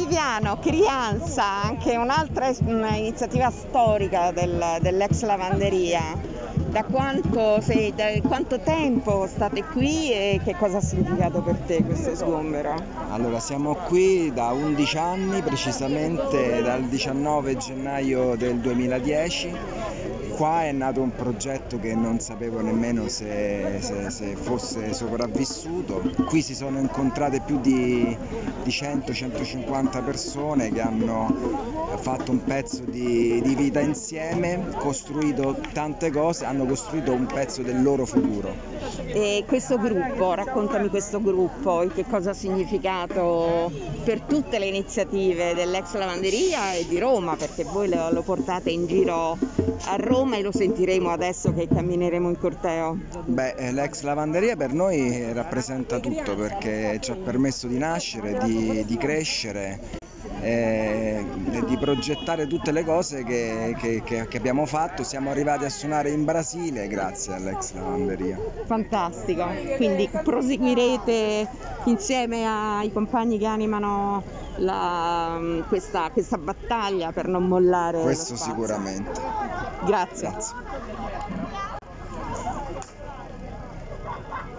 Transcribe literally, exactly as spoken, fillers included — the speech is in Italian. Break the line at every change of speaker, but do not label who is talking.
Viviano, Crianza, anche un'altra es- iniziativa storica del- dell'ex lavanderia. Da quanto, sei, da quanto tempo state qui e che cosa ha significato per te questo sgombero?
Allora, siamo qui da undici anni, precisamente dal diciannove gennaio del duemiladieci. Qua è nato un progetto che non sapevo nemmeno se, se- se fosse sopravvissuto. Qui si sono incontrate più di, di cento centocinquanta persone che hanno fatto un pezzo di, di vita insieme, costruito tante cose, hanno costruito un pezzo del loro futuro.
E questo gruppo, raccontami questo gruppo e che cosa ha significato per tutte le iniziative dell'ex lavanderia e di Roma, perché voi lo, lo portate in giro a Roma e lo sentiremo adesso che cammineremo in corteo.
Beh, eh, l'ex lavanderia per noi rappresenta tutto perché ci ha permesso di nascere, di, di crescere e, e di progettare tutte le cose che, che- che- che abbiamo fatto. Siamo arrivati a suonare in Brasile grazie all'ex lavanderia.
Fantastico, quindi proseguirete insieme ai compagni che animano la- questa, questa battaglia per non mollare lo
Questo
spazio.
sicuramente.
Grazie.
Grazie.